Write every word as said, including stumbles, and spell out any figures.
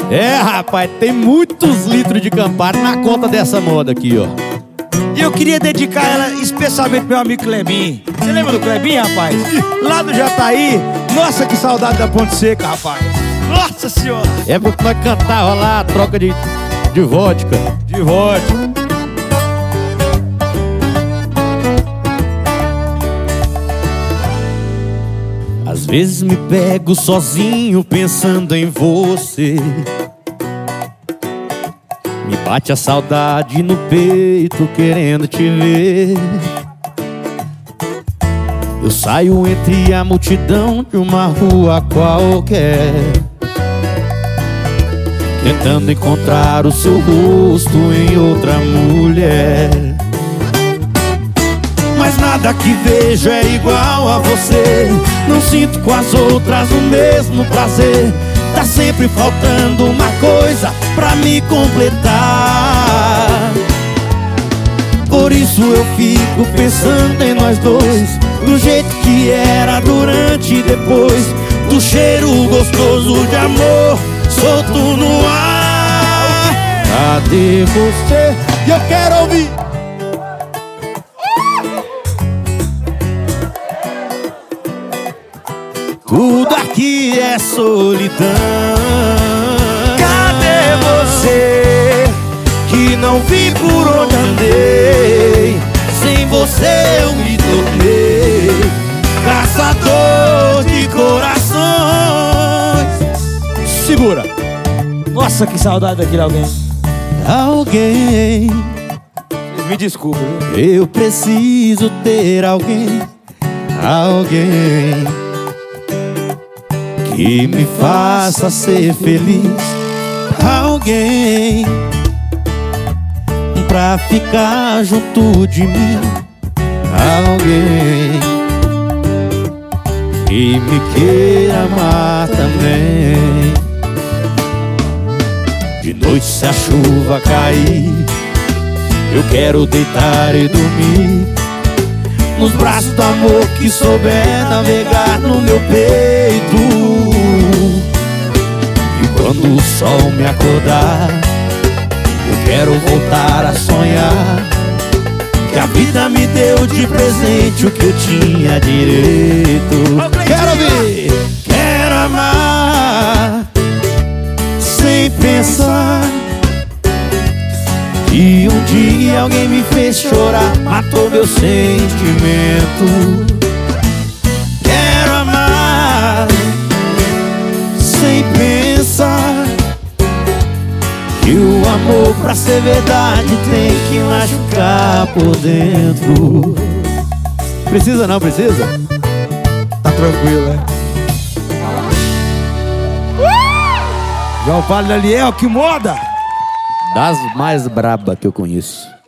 É, rapaz, tem muitos litros de Campari na conta dessa moda aqui, ó. E eu queria dedicar ela especialmente pro meu amigo Clebinho. Você lembra do Clebinho, rapaz? Lá do Jataí. Nossa, que saudade da Ponte Seca, rapaz. Nossa senhora. É porque nós cantava lá, troca de, de vodka. De vodka. Às vezes me pego sozinho pensando em você. Me bate a saudade no peito querendo te ver. Eu saio entre a multidão de uma rua qualquer, tentando encontrar o seu rosto em outra mulher. Mas nada que vejo é igual a você. Não sinto com as outras o mesmo prazer. Tá sempre faltando uma coisa pra me completar. Por isso eu fico pensando em nós dois, do jeito que era durante e depois, do cheiro gostoso de amor solto no ar. Cadê você? E eu quero ouvir. Tudo aqui é solidão. Cadê você? Que não vi por onde andei. Sem você eu me tornei caçador de corações. Segura. Nossa, que saudade daquele alguém. Alguém. Me desculpa, viu? Eu preciso ter alguém. Alguém que me faça ser feliz. Alguém pra ficar junto de mim. Alguém que me queira amar também. De noite se a chuva cair, eu quero deitar e dormir nos braços do amor que souber navegar no meu peito. E quando o sol me acordar, eu quero voltar a sonhar que a vida me deu de presente o que eu tinha direito. Quero ouvir! Quero amar sem pensar que um dia alguém me fez chorar, matou meu sentimento. Quero amar sem pensar que o amor pra ser verdade tem que machucar por dentro. Precisa não, precisa? Tá tranquilo, né? João Paulo Daniel, que moda! Das mais braba que eu conheço.